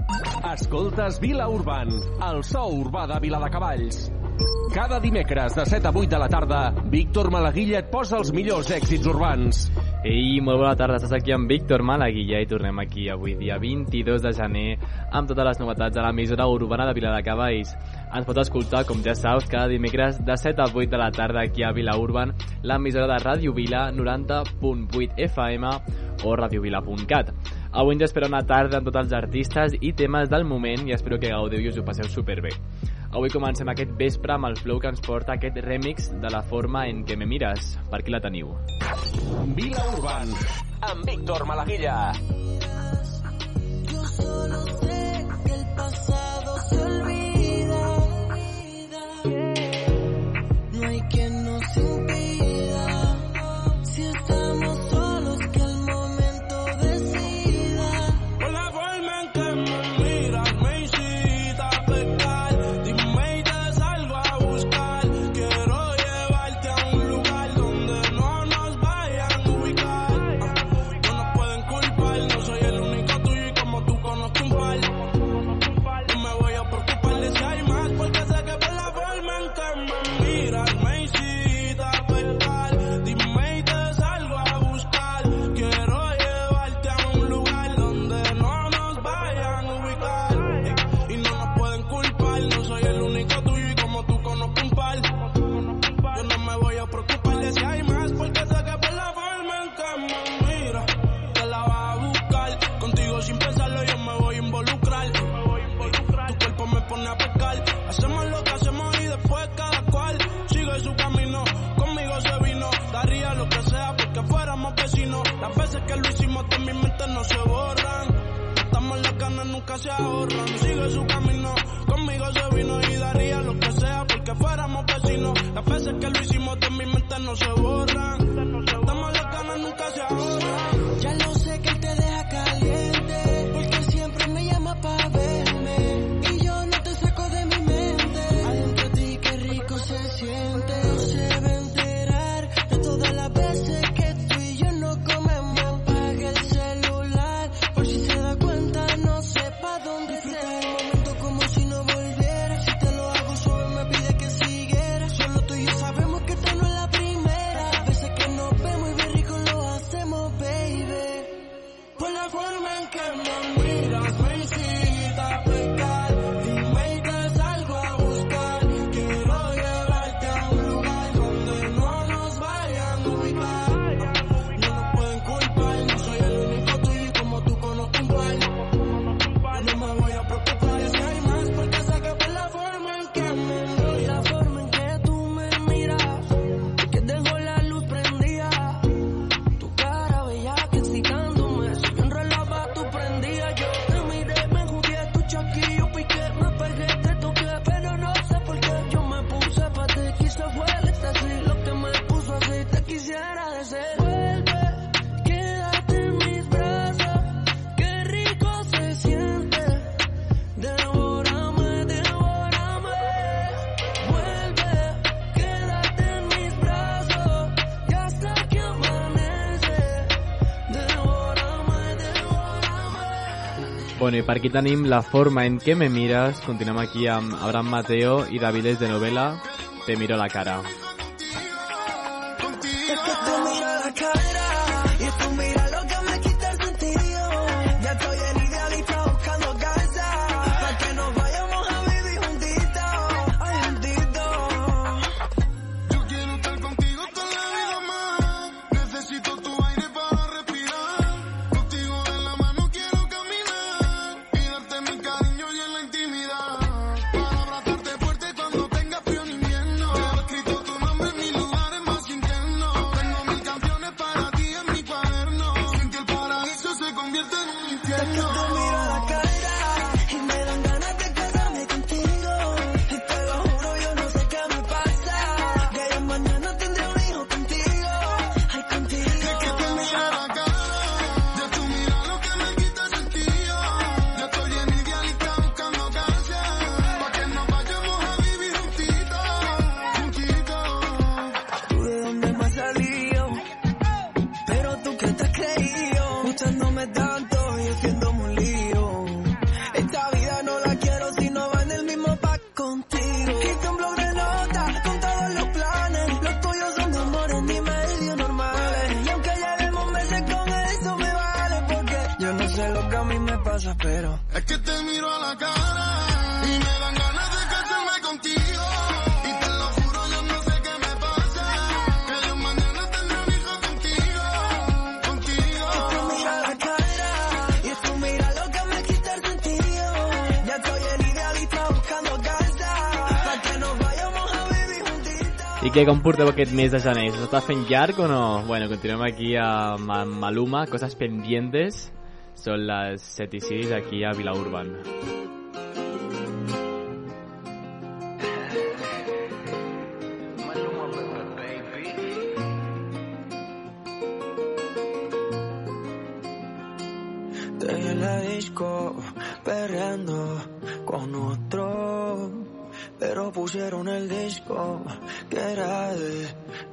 Escoltes Vila Urban, el so urbà de Viladecavalls. Cada dimecres de 7 a 8 de la tarda, Víctor Malaguilla et posa els millors èxits urbans. Ei, molt bona tarda, estàs aquí amb Víctor Malaguilla i tornem aquí avui, dia 22 de gener, amb totes les novetats de l'emissora urbana de Viladecavalls. Ens pot escoltar, com ja saps, cada dimecres de 7 a 8 de la tarda aquí a Vila Urban, l'emissora de Ràdio Vila 90.8 FM o radiovila.cat. Avui ens espera una tarda amb tots els artistes i temes del moment i espero que gaudiu i us ho passeu superbé. Avui comencem aquest vespre amb el flow que ens porta aquest remix de La forma en que me mires. Per qui la teniu? Vila Urban, amb Víctor Malaguilla. Yo solo sé que el pasado se olvida. No hay quien nos impida. Si estamos solos, que el momento decida. Por la forma en que me miras, me incita a pecar. Dime y te salgo a buscar. Quiero llevarte a un lugar donde no nos vayan a ubicar. No nos pueden culpar, no soy el único tuyo y como tú conozco un par. No me voy a preocupar de si hay más, porque sé que por la forma en que me miras me incita a pecar. Dime y te salgo a buscar. Quiero llevarte a un lugar donde no nos vayan a ubicar. Y no nos pueden culpar, no soy el único tuyo y como tú conozco un par. Yo no me voy a preocupar de si hay más, porque sé que por la forma en que me miras te la vas a buscar. Contigo sin pensarlo yo me voy a involucrar. Tu cuerpo me pone a pecar. Hacemos lo que hacemos y después cada cual sigue su camino. Conmigo se vino, daría lo que sea porque fuéramos vecinos. Las veces que lo hicimos de mi mente no se borran. Estamos las ganas, nunca se ahorran. Sigue su camino, conmigo se vino y daría lo que sea porque fuéramos vecinos. Las veces que lo hicimos de mi mente no se borran. Estamos las ganas, nunca se ahorran. Ya lo sé que él te deja caliente, porque siempre me llama pa' verme y yo no te saco de mi mente. Adentro de ti qué rico se siente. No se va a enterar de todas las veces que tú y yo no comemos. Apaga el celular por si se da cuenta, no sepa dónde disfruta el momento como si no volviera. Si te lo hago suave me pide que siguiera. Solo tú y yo sabemos que esta no es la primera. Las veces que nos vemos y bien rico lo hacemos, baby. Por la forma en que me miras me incita a pecar. Dime y te salgo a buscar. Quiero llevarte a un lugar donde no nos vayan a ubicar. No nos pueden culpar, no soy el único tuyo y como tú conozco un par. Yo no me voy a preocupar de si hay más, porque sé que por la forma en que me miras, la forma en que tú me miras, que dejo la luz prendida. Tu cara bella que excitándome, si yo enrolaba tú prendías. Yo te miré, me jugué tu chaquillo, piqué, me pegué, te toqué, pero no sé por qué yo me puse pa' ti. Quizá fue el éxtasis lo que me puso así, te quisiera desear. Vuelve, quédate en mis brazos, qué rico se siente. Devórame, devórame. Vuelve, quédate en mis brazos y hasta que amanece. Devórame, devórame. Bueno, i per aquí tenim La forma en que me mires. Continuem aquí amb Abraham Mateo i Davides de Novela, Te miro la cara. Es que tú miras la cara y tú miras lo que me quita el sentido. Ya estoy en idealista buscando casa para que nos vayamos a vivir juntitos, ay juntitos. Yo quiero estar contigo toda la vida más. Necesito tu aire para respirar. Contigo de la mano quiero caminar y darte mi cariño y en la intimidad. Para abrazarte fuerte cuando tengas frío en invierno. He escrito tu nombre en mis lugares más internos. Tengo mil canciones para ti en mi cuaderno. Sin que el paraíso se convierta en un Es que infierno. tú miras la cara y me dan ganas de quedarme contigo. Y te lo juro, yo no sé qué me pasa. Que yo mañana tendré un hijo contigo, ay contigo. Es que te miro la cara, ya tú miras lo que me quita el sentido. Yo estoy en idealista buscando casa, pa' que nos vayamos a vivir juntitos, juntitos. Tú de dónde me has salido, pero tú que te has creído, gustándome tanto y haciéndome un lío. Esta sé lo que a mí me pasa, pero es que te miro a la cara y me dan ganas de casarme contigo. Y te lo juro, yo no sé qué me pasa, que yo mañana tendré un hijo contigo. es que mira la cara y es que mira lo que me quita el sentido. Ya estoy el idealista buscando casa para que nos vayamos a vivir juntitos. I què, com porteu aquest mes de gener? S'està fent llarg o no? Bueno, continuem aquí a Maluma, Cosas Pendientes. Són les 7:06 aquí a Vila Urban. Te vi en la disco, perreando con otro, pero pusieron el disco que era de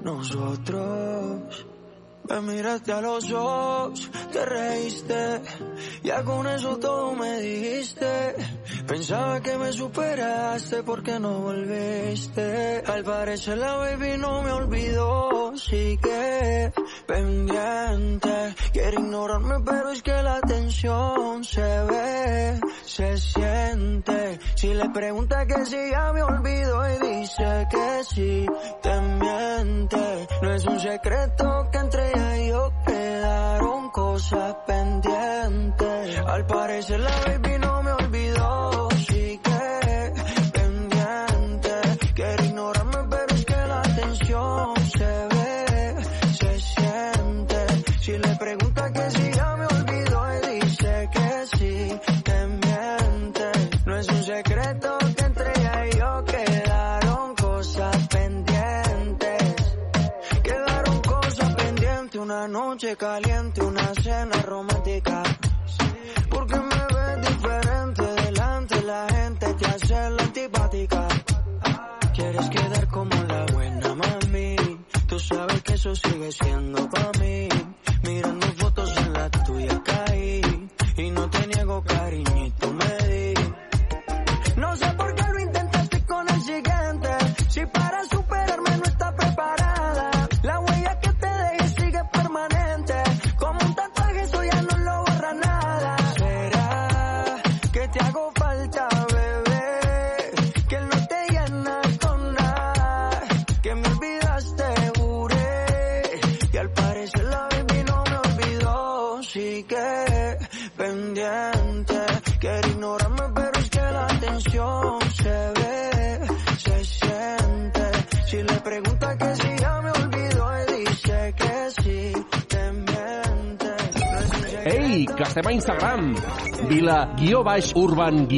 nosotros. Me miraste a los ojos, te reíste, ya con eso todo me dijiste. Pensaba que me superaste porque no volviste. Al parecer la baby no me olvidó, sigue pendiente. Quiere ignorarme pero es que la tensión se ve, se siente. Si le pregunta que si ya me olvidó y dice que sí, te miente. No es un secreto que entre ella y yo quedaron cosas pendientes. Al parecer la baby no me olvidó, sigue pendiente. Quiere ignorarme pero es que la tensión se ve, se siente. Si le pregunta que si ya me olvidó y dice que sí, te miente. No es un secreto que entre ella y yo quedaron cosas pendientes. Quedaron cosas pendientes, una noche caliente, una cena romántica. Porque me ves diferente delante la gente, te hace la antipática. Quieres quedar como la buena mami, tú sabes que eso sigue siendo pa' mí. Mirando fotos en la tuya caí, y no te niego cariñito me di. No sé por qué lo intentaste con el siguiente, si para superarme no está preparada. La huella que te dejé sigue permanente, como un tatuaje eso ya no lo borra nada. ¿Será que te hago falta, bebé? Que no te llena con nada, que me olvidaste, juré. Y al parecer la baby no me olvidó, sigue pendiente. Quiere ignorarme pero es que la tensión se ve, se siente. Si le pregunta que si ya me olvidó y dice que sí, te miente. No es un secreto. Ei, que estem a Instagram. Vila_Urban_.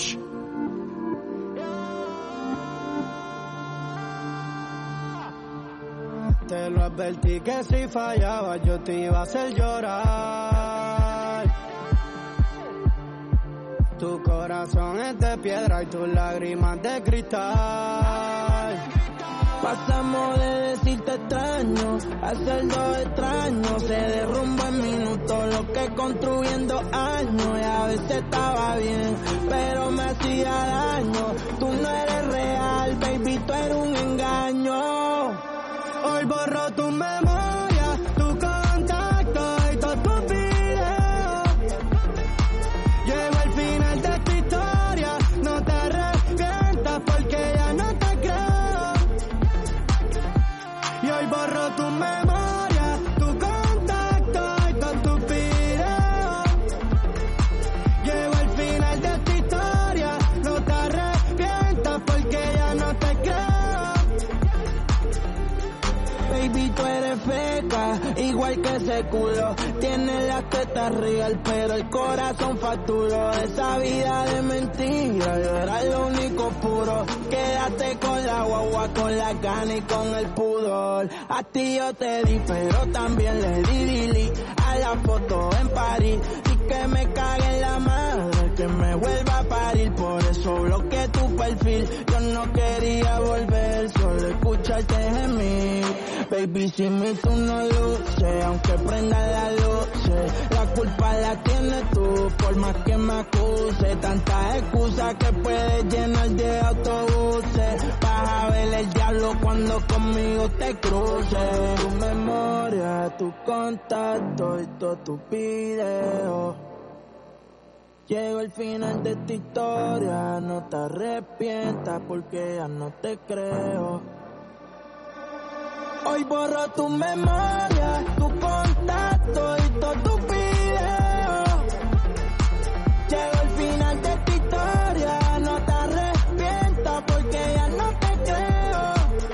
Te lo advertí que si fallaba yo te iba a hacer llorar. Tu corazón es de piedra y tus lágrimas de cristal. Pasamos de decirte extraño a ser dos extraños. Se derrumba en minutos lo que construyendo años. Y a veces estaba bien, pero me hacía daño. Tú no eres real, baby, tú eres un engaño. Hoy borro tu memoria, tu contacto y todos tus videos. Llego al final de esta historia, no te arrepientas porque ya no te creo. Y hoy borro tu memoria, tu contacto y todos tus videos. Llego al final de esta historia, no te arrepientas porque ya no te creo. Baby, tú eres feca, igual que ese culo. Tienes las tetas real, pero el corazón facturó. Esa vida de mentira, yo era lo único puro. Quédate con la guagua, con la gana y con el pudor. A ti yo te di, pero también le di delete a la foto en París. Y que me cague en la madre, que me vuelva a parir. Por eso bloqueé tu perfil. Yo no quería volver, solo escucharte gemir. Baby, si mi tú no luces, aunque prenda la luz, la culpa la tienes tú, por más que me acuse. Tantas excusas que puedes llenar de autobuses. Vas a ver el diablo cuando conmigo te cruces. Tu memoria, tu contacto y todos tus videos. Llegó el final de esta historia, no te arrepientas porque ya no te creo. Hoy borro tu memoria, tu contacto y todos tus videos. Llegó el final de esta historia, no te arrepientas porque ya no te creo.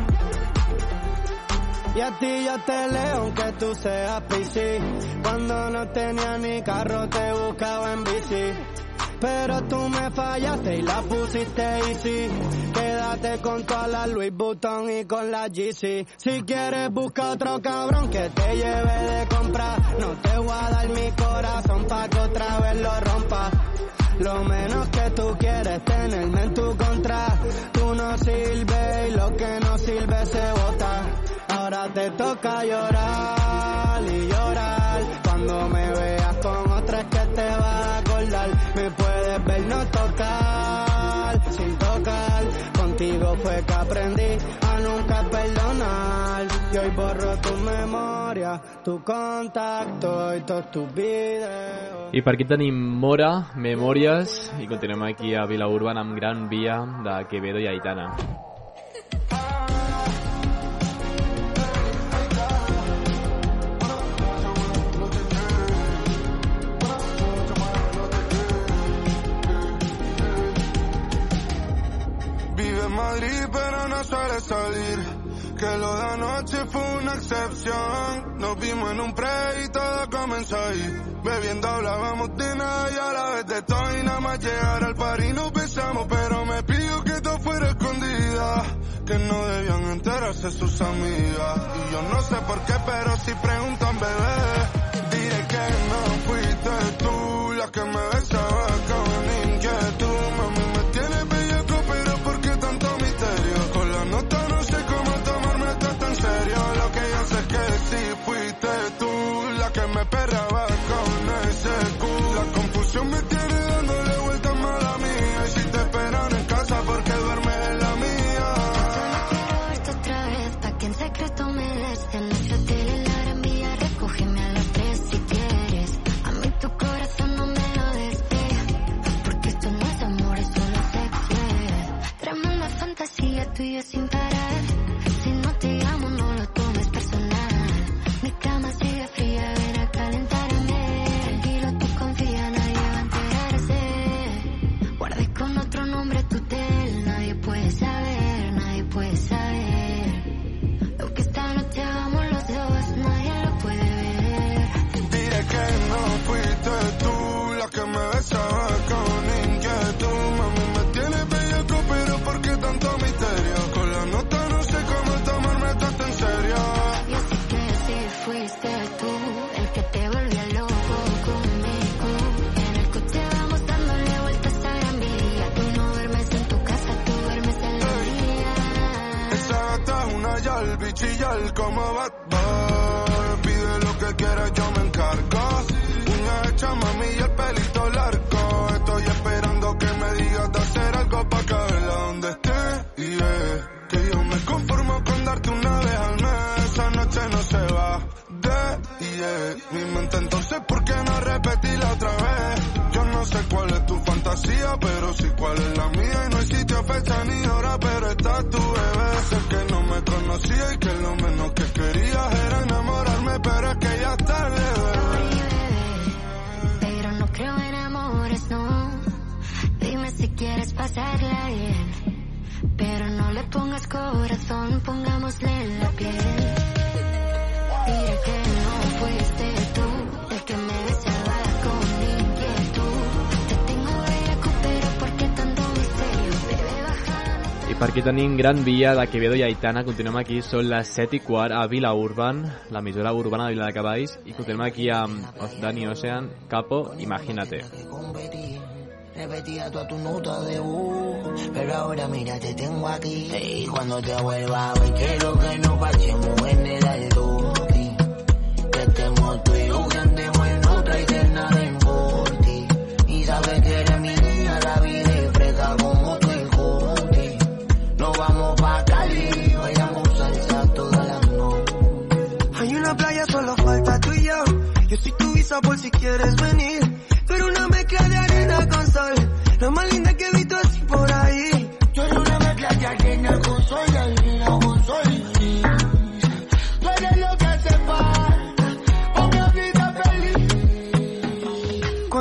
Y a ti yo te leo aunque tú seas PC. Cuando no tenía ni carro te buscaba en bici. Pero tú me fallaste y la pusiste easy. Quédate con toda la Louis Vuitton y con la GC. Si quieres busca otro cabrón que te lleve de compra. No te voy a dar mi corazón pa' que otra vez lo rompa. Lo menos que tú quieres tenerme en tu contra. Tú no sirves y lo que no sirve se bota. Ahora te toca llorar y llorar. Cuando me veas con otra es que te vas a acordar. Me puedes ver no tocar, sin tocar. Contigo fue que aprendí a nunca perdonar. Y hoy borro tu memoria, tu contacto y todos tus videos. I per aquí tenim Mora, Memòries, i continuem aquí a Vilaurban amb Gran Via de Quevedo i Aitana. Vive en Madrid pero no suele salir, que lo de anoche fue una excepción. Nos vimos en un pre y todo comenzó ahí. Bebiendo hablábamos de nada y a la vez de todo. Y nada más llegar al party nos besamos, pero me pidió que todo fuera escondida, que no debían enterarse sus amigas. Y yo no sé por qué, pero si preguntan bebé, diré que no fuiste tú la que me besaba con inquietud. Mami me tiene bellaco, pero ¿por qué tanto misterio? Con la nota no sé cómo tomarme esto tan serio. Lo que yo sé es que sí fuiste tú la que me perraba con ese culo. La confusión me tiene dándole vueltas mala mía. Y si te esperan en casa porque duermes en la mía. Solo quiero verte otra vez pa' que en secreto me des. En nuestro hotel en la Gran Vía, recógeme a las 3 si quieres. A mí tu corazón no me lo des, porque esto no es amor, es solo sexo. Tremenda fantasía, tú y yo sin parar. Si no te amo no lo tomes personal. Mi cama sigue fría, ven a calentarme. Tranquilo, tú confía, nadie va a enterarse. Guardé con otro nombre tu tel, nadie puede saber, nadie puede saber. Lo que esta noche hagamos los dos, nadie lo puede ver. Diré que no fuiste tú la que me besaba con inquietud. Mami me tiene bellaco, pero ¿por qué tanto misterio? Con la nota no sé cómo tomarme tanto en serio. Yo sé que sí fuiste tú el que te volvía loco conmigo. En el coche vamos dándole vueltas a Gran Vía. Tú no duermes en tu casa, tú duermes en la mía. Esa gata es una yal, bichillar como Bad Boy. Pide lo que quieras, yo me encargo. Uña hecha, mami, y el pelito largo. Estoy esperando que me digas de hacer algo pa' caerla donde esté. Que yo me conformo con darte una vez al mes. Esa noche no se va mi mente, entonces ¿por qué no repetirla otra vez? Yo no sé cuál es tu fantasía, pero sí cuál es la mía. Y no hay sitio, fecha ni hora, pero está tu bebé. Sé que no me conocía y que lo menos que quería era enamorarme, pero es que ya es tarde, bebé. Pero no creo en amores, no. Dime si quieres pasarla bien, pero no le pongas corazón, pongámosle en la piel. Diré que no fuiste tú el que me besaba con inquietud. Te tengo bellaco, pero ¿por qué tanto misterio? Bebé, baja. I per aquí tenim Gran Via de Quevedo i Aitana. Continuem aquí, són les 7:15 a Vilaurban, l'emissora urbana de Viladecavalls, i continuem aquí amb Danny Ocean, Capo, Imagínate. Repetía toda tu nota de voz, pero ahora mira, te tengo aquí. Y cuando te vuelva a ver, quiero que nos parchemos en el altoque. Que estemos tú y yo, que andemos en otra y que naden por ti. Y sabes que eres mi niña, la vida es fresca como tu hijote. Nos vamos pa' Cali, bailamos salsa toda la noche. Hay una playa, solo falta tú y yo. Yo soy tu visa por si quieres venir, pero una mezcla de arena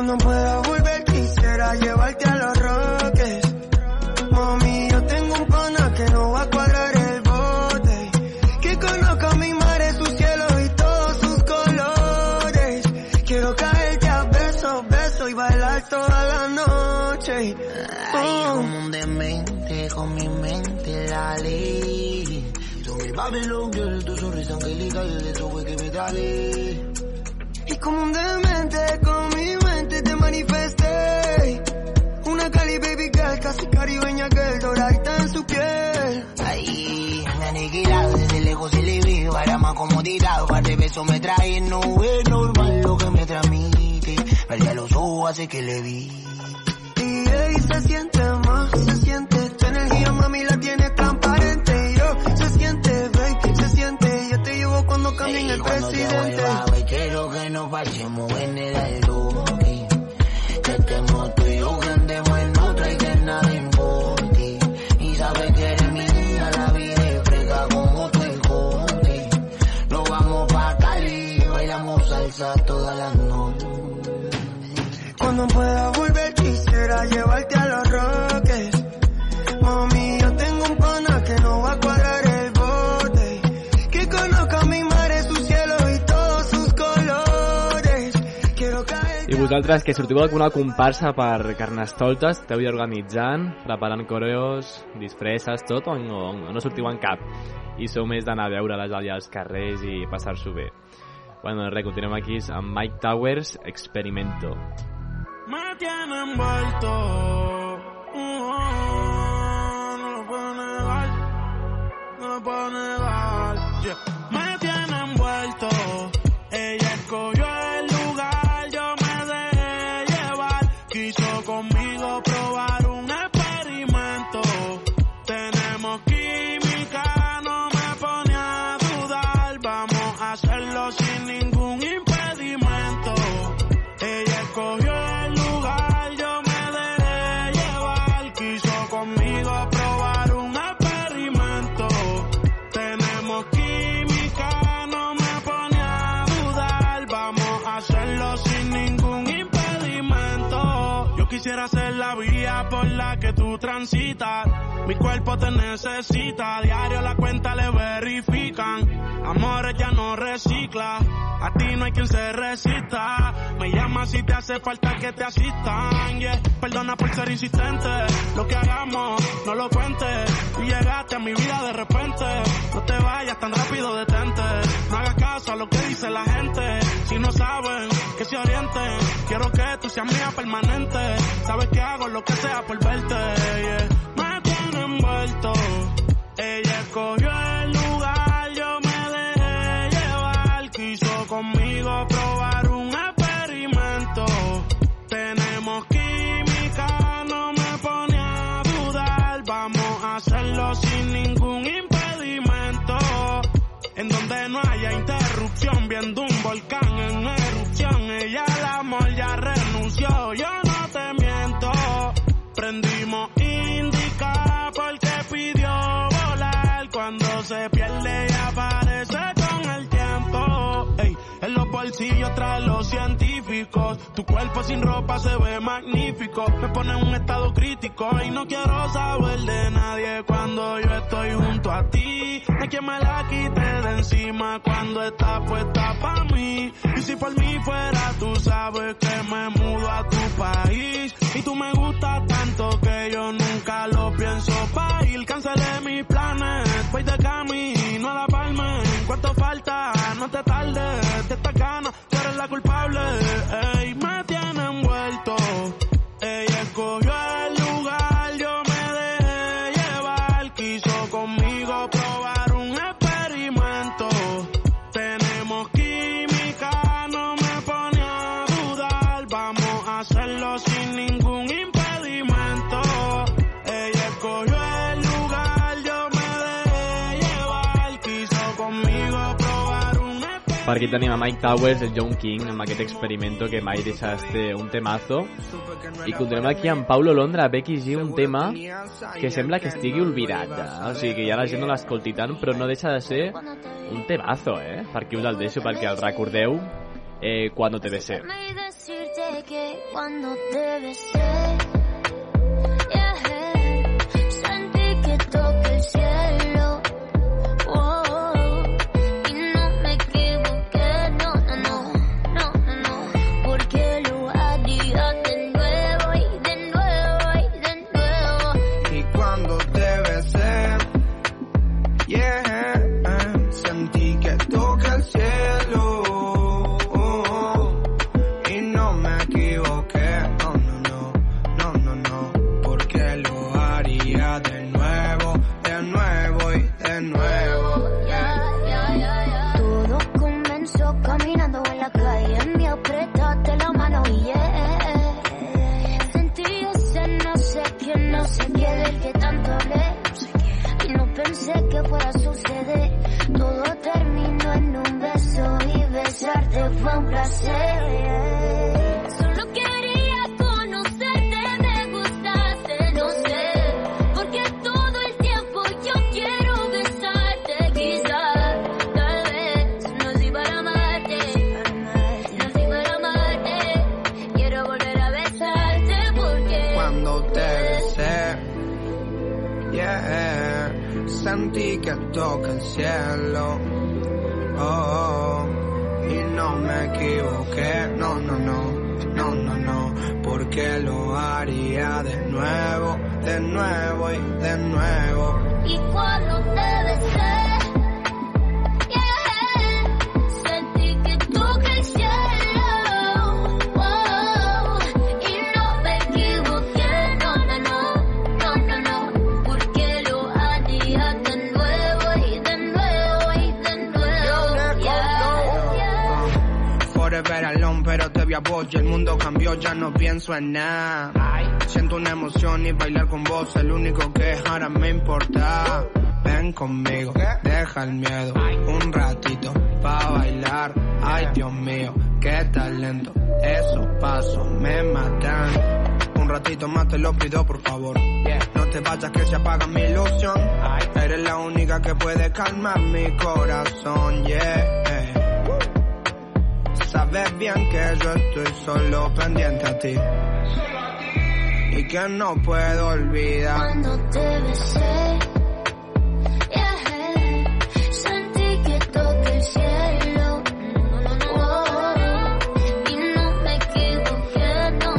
Cuando pueda volver quisiera llevarte a los Roques. Mami, yo tengo un pana que no va a cuadrar el bote, que conozca mi mar, sus cielos y todos sus colores. Quiero caerte a besos, besos y bailar toda la noche. Ay, como un demente, con mi mente la ley. Tú mi Babylon girl, tu sonrisa angelical, de tu güey que me dale. Y como un demente, con mi mente te manifesté. Una Cali baby girl, casi caribeña girl, doradita en su piel. Ahí, me aniquilado, desde lejos se le vi, para más comodidad, par de besos me trae, no es normal lo que me transmite, perdí a los ojos hace que le vi. Y ahí se siente más, se siente, tu energía mami la tienes transparente, yo, se siente, baby, se siente, yo te llevo cuando camine el presidente. Cuando quiero que nos pasemos en el aldoque, que estemos tú y yo, que andemos en otra y que nada importe, y sabes que eres mía, la vida es fresca como tu escote, nos vamos pa' Cali, bailamos salsa toda la noche. Cuando pueda volver quisiera llevarte a los Roques. Mami, yo tengo un pana que no va a cuadrar el bote, que conozca mi mar, sus cielos y todos sus colores. Quiero caer. I vosaltres, que sortiu alguna comparsa per Carnestoltes, esteu ja organitzant, preparant coreos, disfresses, tot, o no sortiu en cap? I sou més d'anar a veure-les allà als carrers i passar-s'ho bé. Bueno, res, continuem aquí amb Mike Towers, Experimento. Me tiene envuelto, no lo puedo negar, no lo puedo negar, yeah. Me tiene envuelto, ella escogió el lugar, yo me dejé llevar, quiso conmigo probar un experimento, tenemos química, no me pone a dudar, vamos a hacerlo sin ningún impedimento, ella escogió el lugar, yo me dejé llevar, quiso conmigo probar un experimento, tenemos química, no me pone a dudar, vamos a hacerlo sin ningún impedimento, yo quisiera ser la vía por la que tú transitas, mi cuerpo te necesita, a diario la cuenta le verifican, amores ya no recicla, a ti no hay quien se resista, me llama si te hace falta que te asistan, yeah. Perdona por ser insistente, lo que hagamos no lo cuentes, tú llegaste a mi vida de repente, no te vayas tan rápido, detente, no hagas caso a lo que dice la gente, si no saben que se orienten, quiero que tú seas mía permanente, sabes que hago lo que sea por verte, yeah. Me tiene envuelto, ella escogió el lugar, yo me dejé llevar, quiso conmigo probar un experimento, tenemos química, no me pone a dudar, vamos a hacerlo sin ningún impedimento, en donde no haya interrupción, viendo un volcán en erupción, ella al amor ya renunció, yo no te miento, prendimos indica porque pidió volar, cuando se pierde y aparece con el tiempo, ey, en los bolsillos trae los científicos, tu cuerpo sin ropa se ve magnífico, me pone en un estado crítico y no quiero saber de nadie cuando yo estoy junto a ti, no hay quien me la quite de encima cuando está puesta pa' mí, y si por mí fuera tú sabes que me mudo a tu país, y tú me gustas tanto que yo nunca lo pienso pa' ir, cancelé mis planes, voy de camino a La Palma, ¿cuánto falta? No te tardes, de esta gana, tú eres la culpable, ey, me tiene envuelto, ella escogió el lugar, yo me dejé llevar, quiso conmigo probar un experimento, tenemos química, no me pone a dudar, vamos a hacerlo sin ningún impedimento, ella escogió el lugar, yo me dejé llevar, quiso conmigo probar un experimento. Per aquí tenim a Mike Towers, el John King, amb aquest experimento que mai deixa ser un temazo. I continuem aquí amb Paulo Londra, Becky G, un tema que sembla que estigui olvidat. O sigui, que ja la gent no l'escolti tant, però no deixa de ser un temazo, Per aquí us el deixo perquè el recordeu Cuando te besé. Déjame decirte que cuando te besé, sentí que toqué el cielo. Y no me equivoqué, no, porque lo haría de nuevo y de nuevo y de nuevo. Y cuando te besé, sentí que toqué el cielo. Y no me equivoqué, no, porque lo haría de nuevo y de nuevo. Todo comenzó caminando en la calle, me apretaste la mano y sentí ese no sé qué del que tanto hablé. Y no pensé que fuera a suceder. Todo terminó en un beso y besarte fue un placer. Solo quería conocerte, me gustaste, no sé, porque todo el tiempo yo quiero besarte. Quizás, tal vez, nací para amarte, quiero volver a besarte porque Cuando te besé, sentí que toqué el cielo. Y no me equivoqué, no, porque lo haría de nuevo y de nuevo. Y cuando te besé, sentí que toqué el cielo. Y no me equivoqué, no, porque lo haría de nuevo y de nuevo y de nuevo. Forever alone, pero te vi a vos y el mundo cambió, ya no pienso en nada. Siento una emoción y bailar con vos, el único que ahora me importa. Ven conmigo, deja el miedo, un ratito pa' bailar. Ay, Dios mío, qué talento, esos pasos me matan. Un ratito más te lo pido, por favor. No te vayas que se apaga mi ilusión. Eres la única que puede calmar mi corazón, Sabes bien que yo estoy solo pendiente a ti y que no puedo olvidar. Cuando te besé, sentí que toqué el cielo. Y no me equivoqué, no,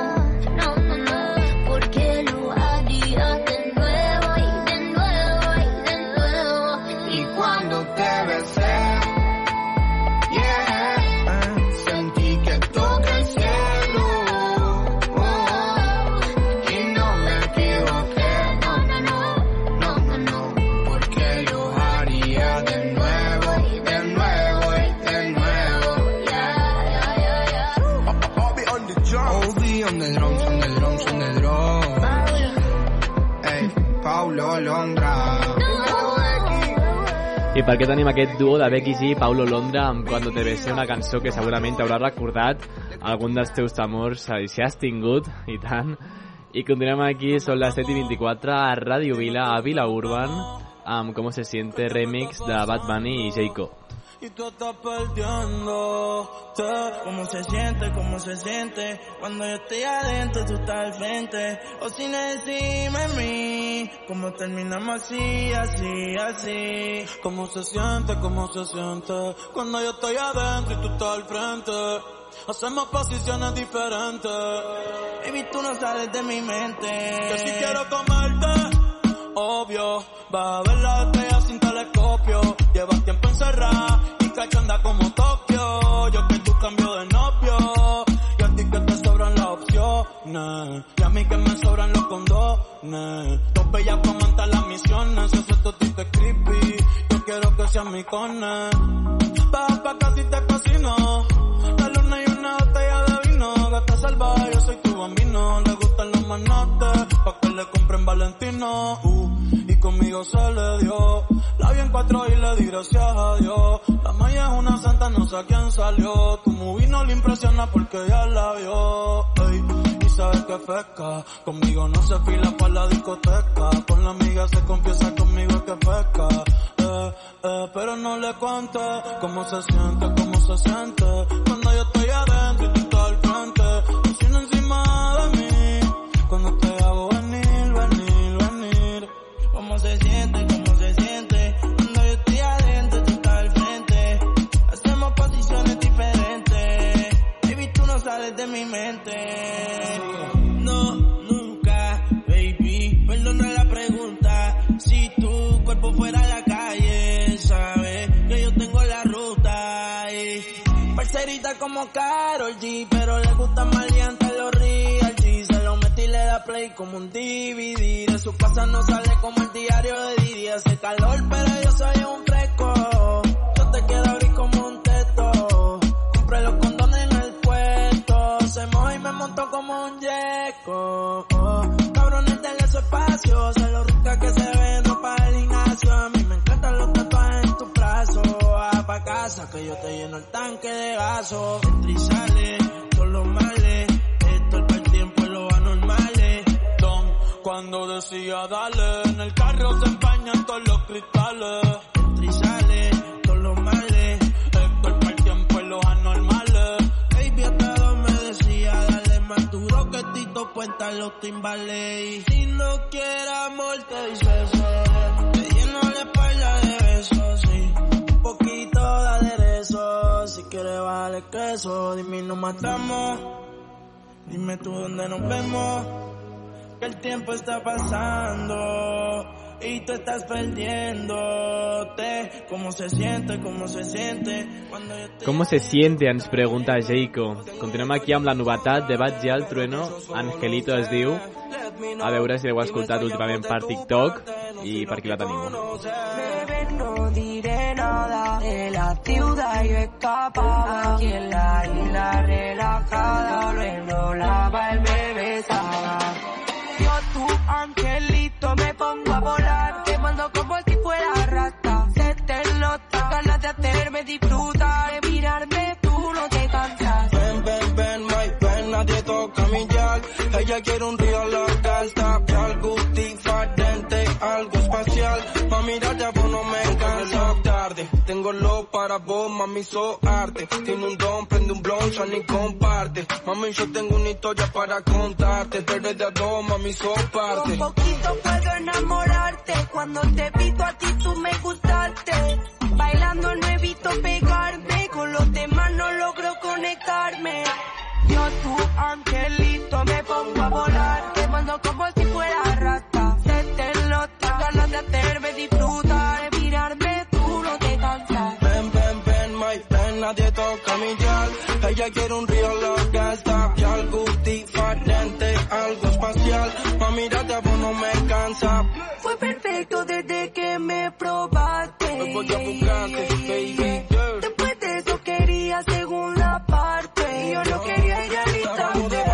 porque lo haría de nuevo y de nuevo y de nuevo. Y cuando te besé, sentí que toqué el cielo. Y no me equivoqué, no, porque lo haría de nuevo y de nuevo y de nuevo. Obi on the drums, on the drums, on the drums. Ey, Paulo Londra. I per què tenim aquest duo de Becky G i Paulo Londra amb Cuando te besé, una cançó que segurament t'haurà recordat algun dels teus temors, si has tingut, i tant. I continuem aquí, són les 7:24 a Ràdio Vila, a Vila Urban, amb Cómo se siente remix de Bad Bunny i Jayco. Y tú estás perdiéndote. ¿Cómo se siente cuando yo estoy adentro, tú estás al frente? O sin decirme a mí, ¿cómo terminamos así? ¿Cómo se siente cuando yo estoy adentro y tú estás al frente? Hacemos posiciones diferentes. Baby, tú no sales de mi mente. Que si quiero comerte, obvio, vas a ver la estrella sin telescopio. Llevas tiempo encerrada y cachonda como Tokio. Yo que tú cambio de novio y a ti que te sobran las opciones y a mí que me sobran los condones. Dos bellas para montar las misiones. Si eso tú te creepy, yo quiero que seas mi cone. Baja pa' casi te cocino. La luna y una botella de vino. Gata salvaje, yo soy tu bambino. Le gustan los manotes pa' que le compren Valentino. Y conmigo se le dio. La vi en 4 y le di gracias a Dios. La maya es una santa, no sé a quién salió. Tu movie no le impresiona porque ya la vio. Ey, y sabes que pesca. Conmigo no se fila pa' la discoteca. Con la amiga se confiesa, conmigo es que pesca. Pero no le cuente cómo se siente cuando yo emoción encima de mí. Cuando te hago venir, venir, venir. ¿Cómo se siente? ¿Cómo se siente? Cuando yo estoy adentro, tú estás al frente. Hacemos posiciones diferentes. Baby, tú no sales de mi mente. No, nunca, baby. Perdona la pregunta. Si tu cuerpo fuera a la calle, sabes que yo tengo la ruta. Parcerita como Karol G, pero le gusta maleante los real G. Se lo metí y le da play como un DVD. De su casa no sale como el diario de Didi. Hace calor, pero yo soy un fresco. Yo te quiero abrir como un teto. Compré los condones en el puesto. Se moja y me montó como un yeco. Cabrones, denle su espacio. Se lo rica que se ve, no para el gimnasio. A mí me encantan los tatuajes en tus brazos. Pa' casa que yo te lleno el tanque de gaso. Entra y sale, todos los males. Esto es para el tiempo, los anormales. Don, cuando decía dale, en el carro se empañan todos los cristales. Entra y sale, todos los males. Esto es para el tiempo, los anormales. Baby, hasta dos me decía dale más duro que Tito Puenta los timbales. Y si no quieres amor te dice eso. Te lleno la espalda de besos, sí. Poquito de aderezo, si quieres bajar el queso, dime y nos matamos, dime tú dónde nos vemos, que el tiempo está pasando y tú estás perdiéndote. ¿Cómo se siente? ¿Cómo se siente? Cuando yo te... Com se siente? Ens pregunta Jayco. Continuem aquí amb la novetat de Bad Gyal Trueno, Angelito es diu. A veure si l'heu escoltat últimament per TikTok i per aquí la tenim. Bebé, no diré nada de la ciudad, yo escapaba aquí en la isla relajada, lo enrolaba el bebé Saba. Yo tu angelito me pongo a volar, te mando como si fuera rata. Se te nota ganas de hacerme disfrutar, de mirarme tú no te cansas. Ven, ven, ven, my ven, nadie toca mi yal. Ella quiere un río local, stop, algo diferente, algo espacial. Mami, mirarte a vos no me cansa tarde. Tengo lo para vos, mami, so arte. Tiene un don, prende un blon, ya ni comparte. Mami, yo tengo una historia para contarte. Pero de a dos, mami, so parte. Un poquito puedo enamorarte. Cuando te pido a ti, tú me gustaste. Bailando no evito pegarme. Con los demás no logro conectarme. Yo tu angelito me pongo a volar. Te mando como si fuera rata. Se te nota ganas de hacerme disfrutar. De mirarme tú no te cansas. Ven, ven, ven, my ven, nadie toca mi yal. Ella quiere un río local, stop, y algo diferente, algo espacial. Mami, mirarte a vos no me cansa. Fue perfecto desde que me probaste. Me voy a buscarte, baby. Después de eso quería segunda parte. Yo no quería ir al instante.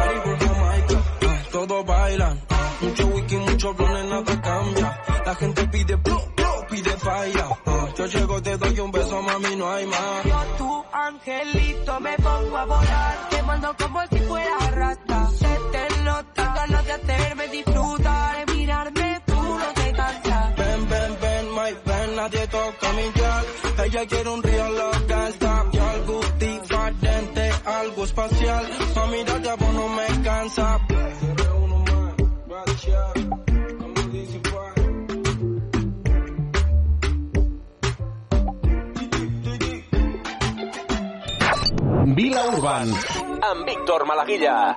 Todos bailan, mucho whisky, mucho blonde, nada cambia. La gente pide blow, blow, pide falla. Yo llego, te doy un beso, mami, no hay más. Yo tu angelito me pongo a volar. Te mando como si fuera rata. Se te nota ganas de hacerme disfrutar. De mirarme tú no te cansas. Ven, ven, ven, my ven, nadie toca mi yal. Ella quiere un río local, stop, y algo diferente, algo espacial. Mami, mirarte a vos no me cansa. Vila Urban, amb Víctor Malaguilla.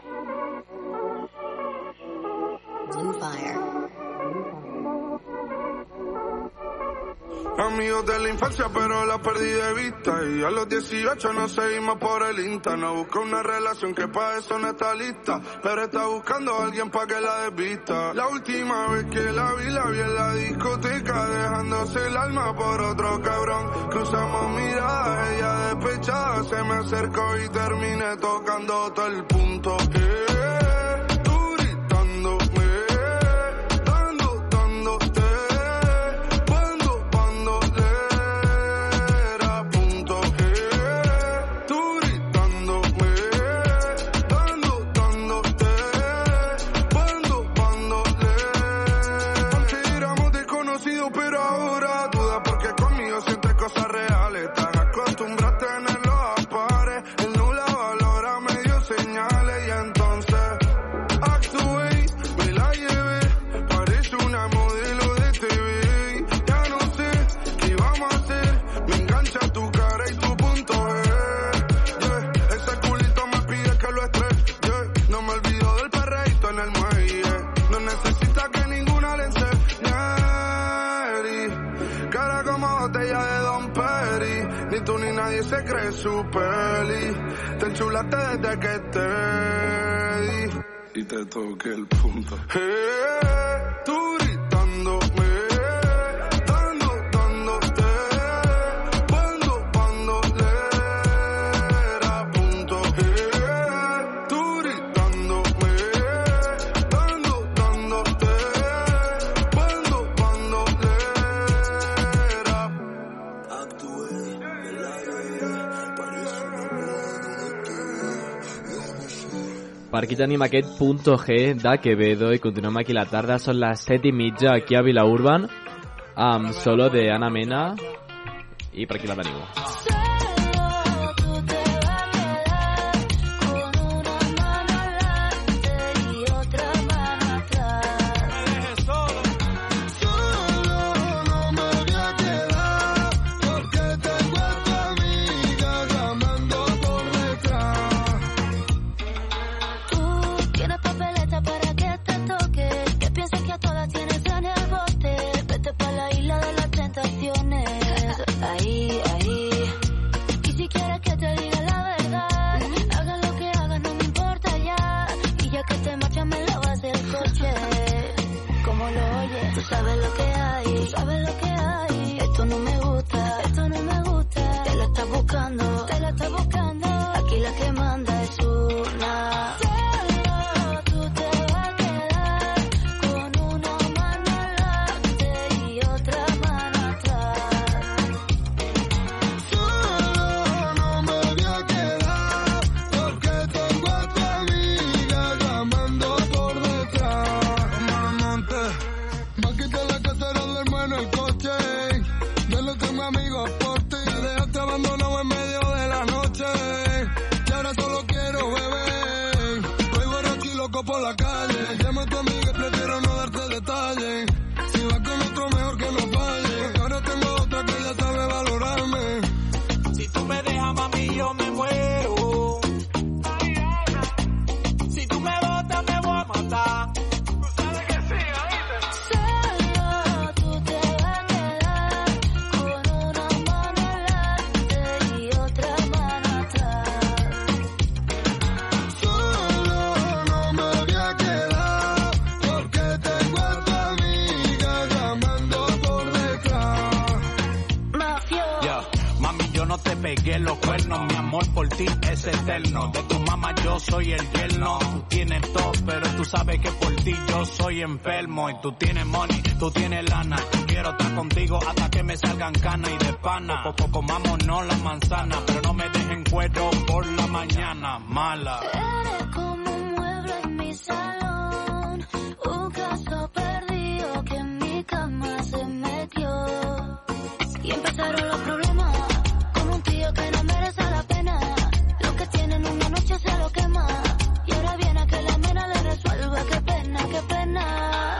Amigos de la infancia, pero la perdí de vista. Y a los 18 nos seguimos por el Insta. No busca una relación que pa' eso no está lista. Pero está buscando a alguien pa' que la desvista. La última vez que la vi en la discoteca, dejándose el alma por otro cabrón. Cruzamos miradas, ella despechada se me acercó y terminé tocando todo el punto. Tú gritándome, dándote. Pero ahora duda porque conmigo sientes cosas reales. Tan acostumbraste a tenerlo a pares. El no la valora, me dio señales. Y entonces se cree su peli. Te enchulaste desde que te di y te toqué el punto. Tú gritándome, dándote, cuando era punto. Tú gritándome, dándote, cuando era. Actué, parece una Per aquí tenim aquest Punto G de Quevedo i continuem aquí la tarda. Són les 7:30 aquí a Vilaurban amb Solo de Ana Mena i per aquí la teniu. pegué los cuernos, mi amor por ti es eterno. De tu mamá yo soy el yerno. Tú tienes todo, pero tú sabes que por ti yo soy enfermo. Y tú tienes money, tú tienes lana. Quiero estar contigo hasta que me salgan canas y de pana. Poco comámonos la manzana, pero no me dejen cuero por la mañana, mala. Eres como un mueble en mi salón, un caso perdido que en mi cama se metió. Y empezaron los problemas, con un tío que no merece la pena. Lo que tiene en una noche se lo quema. Y ahora viene a que la mena le resuelva. Qué pena, qué pena.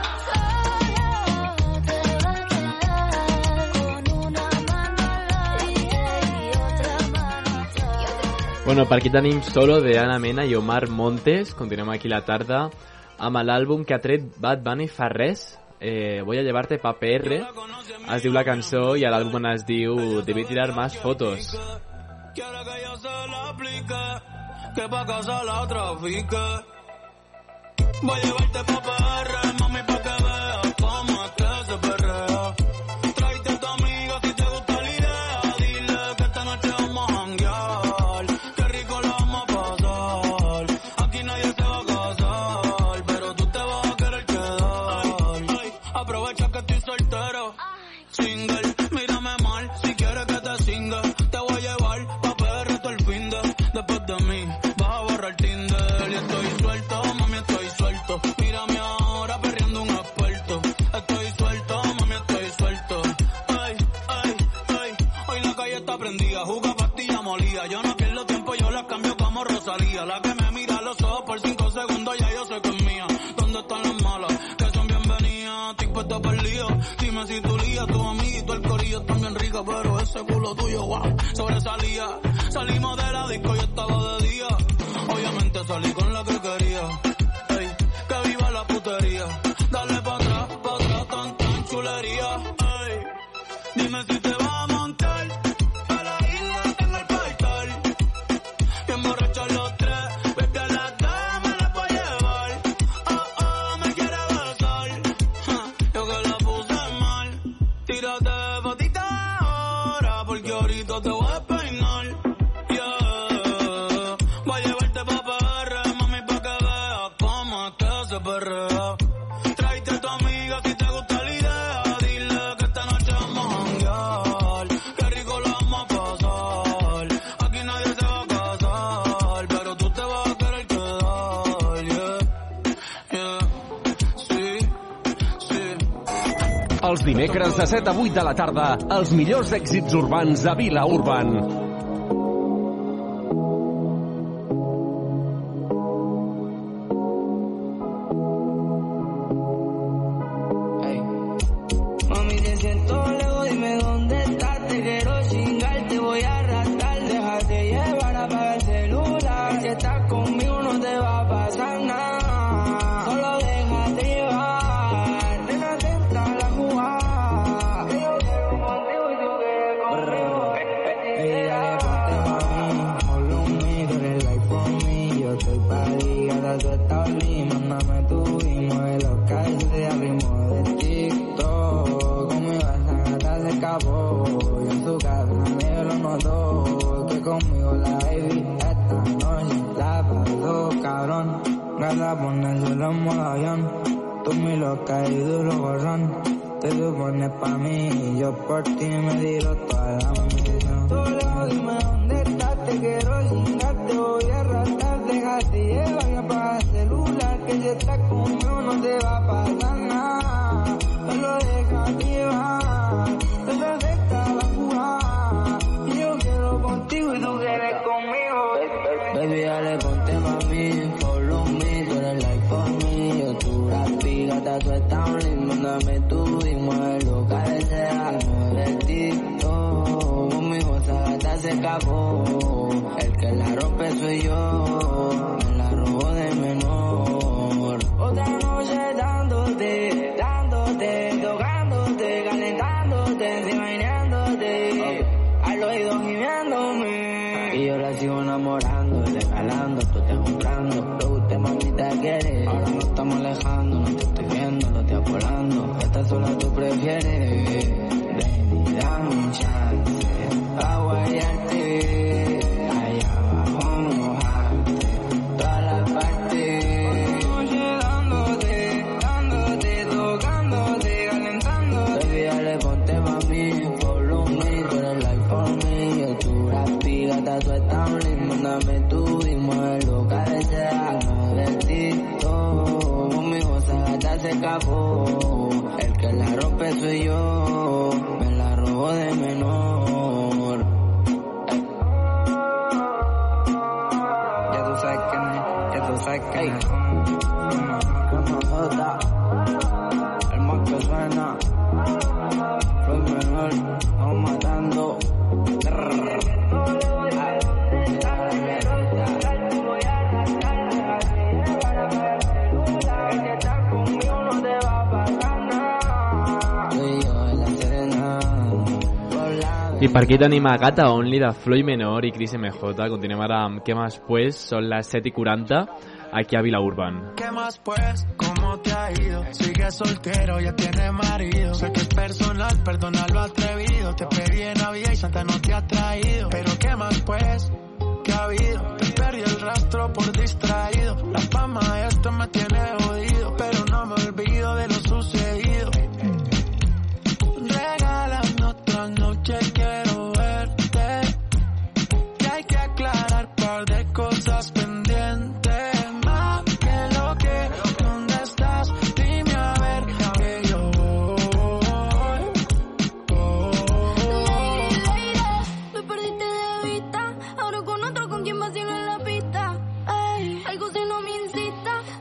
Solo te va a quedar con una mano al lado y otra mano atrás. Bueno, per aquí tenim Solo de Ana Mena i Omar Montes. Continuem aquí la tarda amb l'àlbum que ha tret Bad Bunny fa res. Voy a llevarte pa PR es diu la cançó i l'àlbum es diu Debí tirar más fotos. Quiere que yo se la aplique, que pa' casa la trafique. Voy a llevarte pa' PR, mami, pa' que veas cómo es que se perrea. Tráete a tu amiga si te gusta la idea. Dile que esta noche vamos a janguear. Qué rico la vamos a pasar. Aquí nadie se va a casar, pero tú te vas a querer quedar. Aprovecha que estoy soltero, single, mírame mal, si quieres que te singa. Te voy a llevar pa' PR todo el fin de. Después de mí, vas a borrar Tinder. Y estoy suelto, mami, estoy suelto. Mírame ahora perreando un experto. Estoy suelto, mami, estoy suelto. Ay, ay, ay, hoy la calle está prendida, juga pastilla molida. Yo no pierdo tiempo, yo la cambio como Rosalía. La que me mira a los ojos por 5 segundos, ya yo sé que es mía. ¿Dónde están las malas? Que son bienvenidas, estoy puesto para el lío. Dime si tu lía, tu amiguito, el corillo están bien rica, pero ese culo tuyo, wow, sobresalía. Salimos de la disco y estaba de día. Obviamente salí con la que quería. Ey, que viva la putería. Dale pa' atrás, tan chulería. Ey, dime si te vas a montar a la isla que en el país. se perrea. Tráete a tu amiga si te gusta la idea. Dile que esta noche vamos a janguear. Qué rico la vamos a pasar. Aquí nadie se va a casar, pero tú te vas a querer quedar. Yeah, sí. Els dimecres de 7 a 8 de la tarda, els millors èxits urbans de Vila Urban. Mami, te siento lejos, dime dónde estás. Te quiero chingar, te voy a arrastrar. Déjate llevar, apaga el celular. Si estás conmigo no te va a pasar nada. Solo déjate llevar. Nena, atenta a la jugada. Que yo quiero contigo y tú quieres conmigo. Ella le ponte pa' mí, follow me, tú eres like for me. Yo estoy pa' ligar, tú estás lindo. Mándame tu y mueve los calles de ritmo de TikTok. Conmigo esa gata se escapó y en su casa negro lo notó. Que conmigo la baby esta noche la pasó cabrón. Gata ponérselo en modo avión. Tú mi loca y duro gorrón. Te supones pa' mí y yo por ti me tiro toda la misión. Solo dime dónde estás, te quiero chingar, te voy a arrastrar. Déjate llevar y apaga el celular. Que si estás conmigo no te va a pasar nada. Solo déjate llevar, te acerca la jugada. Y yo quiero contigo y tú quieres conmigo. Baby, dale, ponte pa' mí, follow me, tú eres like for me. Yo tu rapi, gata, tú estás lindo. Mándame tu y mueve los cabeceas, mueve el TikTok. Conmigo esa gata se escapó, el que la rompe soy yo. Me la robo de menor. Otra noche dándote, tocándote, calentándote, imaginándote, al oído gimiéndome. Y yo la sigo enamorando, regalando, tú te comprando. Lo que usted mamita quiere, ahora nos estamos alejando. No te estoy viendo, no te apolando. Esta sola tú prefieres. Baby, dame un chance a guayarte. Allá abajo mojarte toda la parte. Noche dándote, tocándote, calentándote. Baby, dale, ponte pa' mí, follow me, tú eres like for me. Yo tu rapi, gata, tú estás lindo. Mándame tú y mueve los cabeceas, mueve el TikTok. Conmigo esa gata se escapó, el que la rompe soy yo. Me la robo de menor. Ya tú sabes quién es, ya tú sabes quién es. Como Jota, el más que suena. Soy menor, vamos matando. I per aquí tenim a Gata Only de Floyd Menor i Cris MJ. Continuem ara amb Què más pues, són les 7:40 aquí a Vila Urban. ¿Qué más pues? ¿Cómo te ha ido? Sigues soltero, ya tienes marido. Sé que es personal, perdona lo atrevido. Te pedí en Navidad y Santa no te ha traído. Pero ¿qué más pues? ¿Qué ha habido? Te perdí el rastro por distraído. La fama de esto me tiene jodido, pero no me olvido de lo sucedido. Regálame otra noche, quiero verte. Que hay que aclarar un par de cosas pendientes. Más que lo que, ¿dónde estás? Dime a ver que yo voy. Me perdiste de vista. Ahora con otro, ¿con quién vacilan en la pista? Ey, algo si no me incita.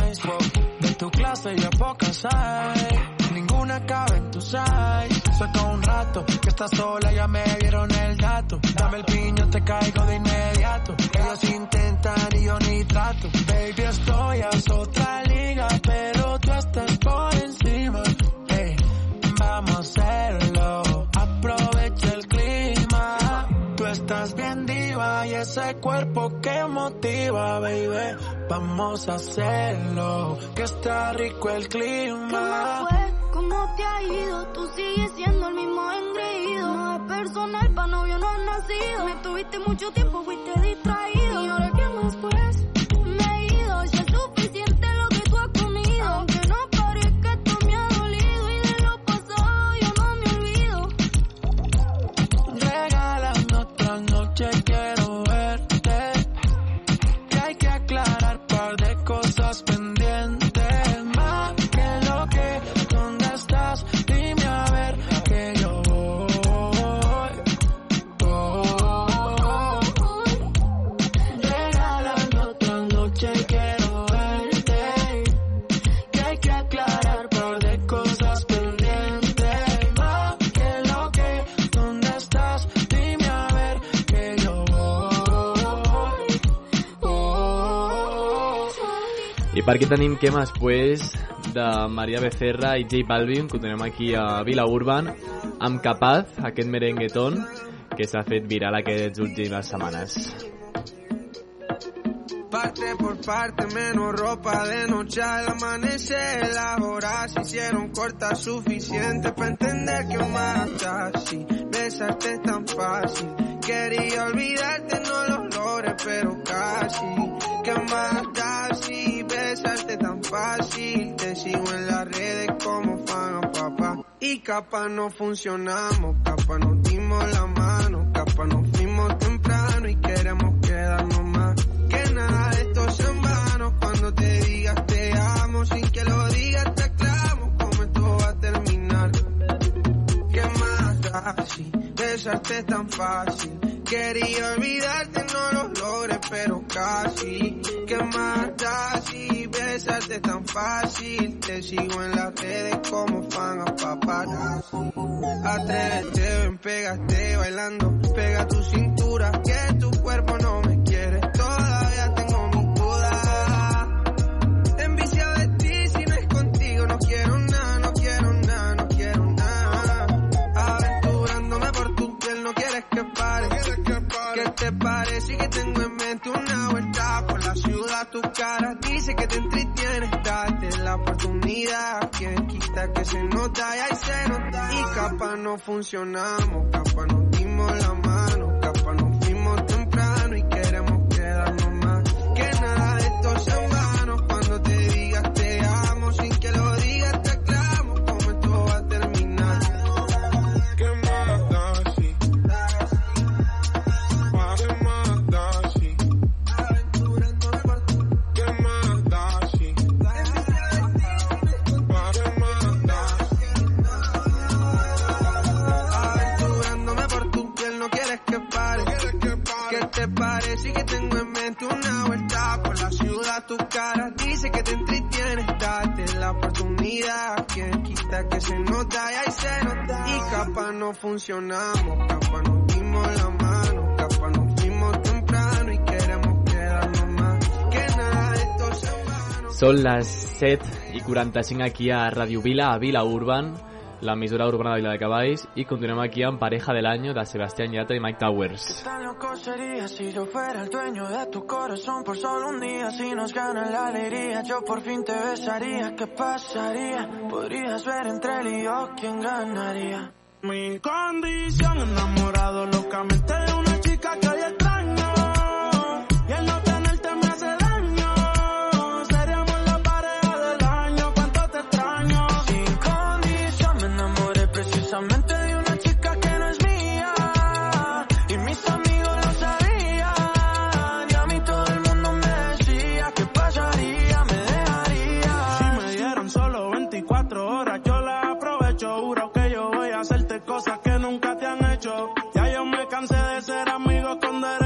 nice, wow. De tu clase ya pocas hay, ninguna cabe en tu size. Suelta un rato, que estás sola, ya me dieron el dato. Dame el piño, te caigo de inmediato. Ellos intentan y yo ni trato. Baby, estoy a otra liga, pero tú estás por encima. Hey, vamos a hacerlo, aprovecha el clima. Tú estás bien diva y ese cuerpo que motiva, baby. Vamos a hacerlo, que está rico el clima. ¿Qué fue? ¿Cómo te ha ido? Tú sigues siendo el mismo engreído. No es personal, pa' novio no has nacido. Me tuviste mucho tiempo, fuiste distraído. ¿Y ahora qué más pues? Me he ido, ya es suficiente lo que tú has comido. Aunque no parezca, esto me ha dolido. Y de lo pasado yo no me olvido. Regálame otra noche, quiero verte. Que hay que aclarar par de cosas pendientes. Más que lo que, ¿dónde estás? Dime a ver que yo voy. Regálame otra noche, quiero verte. Que hay que aclarar par de cosas pendientes. Más que lo que, ¿dónde estás? Dime a ver que yo voy. I per aquí tenim Què más pues de Maria Becerra i J Balvin, que ho tenim aquí a Vila Urban, amb Capaz, aquest merenguetón que s'ha fet viral aquestes últimes setmanes. Parte por parte, menos ropa de noche al amanecer. Las horas se hicieron cortas, suficiente para entender que un mata así. Besarte es tan fácil, quería olvidarte, no lo logré, pero casi. Que mata así, besarte tan fácil. Te sigo en las redes como fan, papá. Y capaz no funcionamos, capaz nos dimos la mano, capaz nos fuimos temprano y queremos quedarnos más. Que nada de esto sea en vano, cuando te digas te amo, sin que lo digas te aclamo, como esto va a terminar. ¿Qué más da si besarte es tan fácil? Quería olvidarte, no lo logré, pero casi. ¿Qué más da si besarte es tan fácil? Te sigo en las redes como fan a paparazzi. Atrévete, ven, pégate bailando, pega tu cintura, que tu cuerpo no me quiere, todavía tengo mis dudas. Enviciado de ti, si no es contigo, no quiero nada, no quiero nada, no quiero nada. Aventurándome por tu piel, no quieres que pare. ¿Qué te parece que tengo en mente una vuelta por la ciudad? Tu cara dice que te entretienes, date la oportunidad. Quien quita que se nota y ahí se nota. Y capaz no funcionamos, capaz nos dimos la mano, capaz nos fuimos temprano y queremos quedarnos más. Que nada de esto sea en vano, cuando te digas te amo, sin que lo digas te aclamo, como esto va a terminar. ¿Qué más da si? ¿Qué más da si? Aventurándome por tu. ¿Qué más da si? ¿Qué más da si? Aventurándome por tu piel, no quieres que pare. ¿Qué te parece que tengo en mente una vuelta por la ciudad? Tu cara dice que te entretienes, date la oportunidad. Quien quita que se nota y ahí se nota. Y capaz no funcionamos, capaz nos dimos la mano, capaz nos fuimos temprano y queremos quedarnos más. Que nada de esto sea en vano. Són les 7:45 aquí a Radio Vila, a Vila Urban, l'emissora urbana de Viladecavalls, i continuem aquí amb Pareja del Año de Sebastián Yatra y Mike Towers. Tan loco sería si yo fuera el dueño de tu corazón por solo un día. Si nos gana la alegría, yo por fin te besaría. ¿Qué pasaría? Podrías ver entre él y yo quién ganaría. Mi condición, enamorado locamente de una chica que hoy extraño. Y el no tenerte me hace daño. Seríamos la pareja del año, cuánto te extraño. Sin condición me enamoré precisamente de una chica que no es mía. Y mis amigos lo sabían. Y a mí todo el mundo me decía ¿qué pasaría? Me dejaría. Si me dieron solo 24 horas, yo las aprovecho. Juro que yo voy a hacerte cosas que nunca te han hecho. Ya yo me cansé de ser amigo con derechos.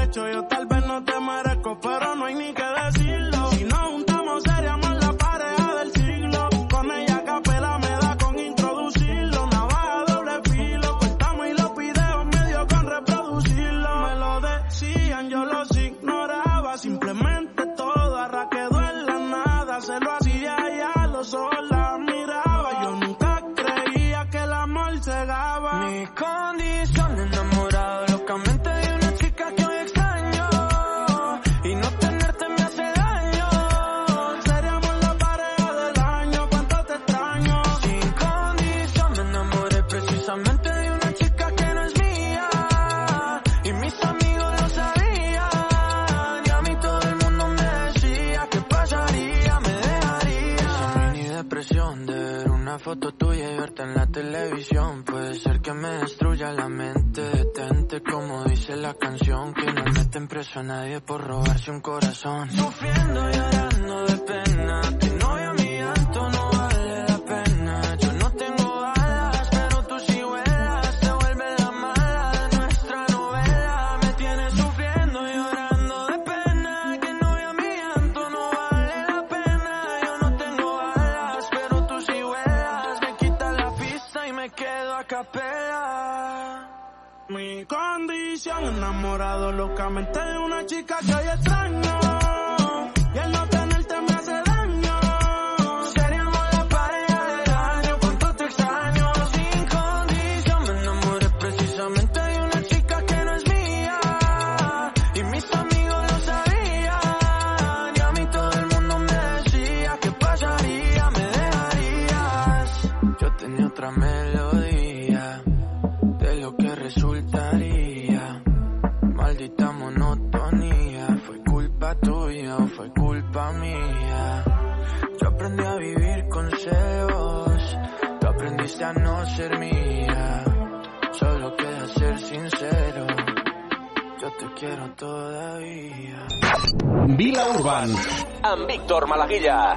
los ojos la miraba. Yo nunca creía que el amor cegaba. Mi condición, enamorado locamente de una chica que hoy extraño. Y no tenerte me hace daño. Seríamos la pareja del año, cuánto te extraño. Sin condición me enamoré precisamente de una chica que no es mía. Y mis amigos lo sabían. Y a mí todo el mundo me decía que pasaría, me dejaría. Esa mini depresión de ver una foto tuya y verte en la televisión. Puede ser que me destruya la mente. Detente como dice la canción, que no meten preso a nadie por robarse un corazón. Sufriendo y llorando de pena, tu novia mi llanto no vale la pena. Yo no tengo alas, pero tú sí vuelas. Te vuelve la mala de nuestra novela. Me tienes sufriendo y llorando de pena. Que novia mi llanto no vale la pena. Yo no tengo alas, pero tú sí vuelas. Me quitas la pista y me quedo a capela. Mi condición, enamorado locamente de una chica que hoy extraño. Y el no tenerte me hace daño. Seríamos la pareja del año, cuánto te extraño. Sin condición me enamoré precisamente de una chica que no es mía. Y mis amigos lo sabían. Y a mí todo el mundo me decía que pasaría, me dejarías. Yo tenía otra melodía de lo que resultaría. Maldita monotonía. ¿Fue culpa tuya o fue culpa mía? Yo aprendí a vivir con celos. Tú aprendiste a no ser mía. Solo queda ser sincero. Yo te quiero todavía. Vila Urban, amb Víctor Malaguilla.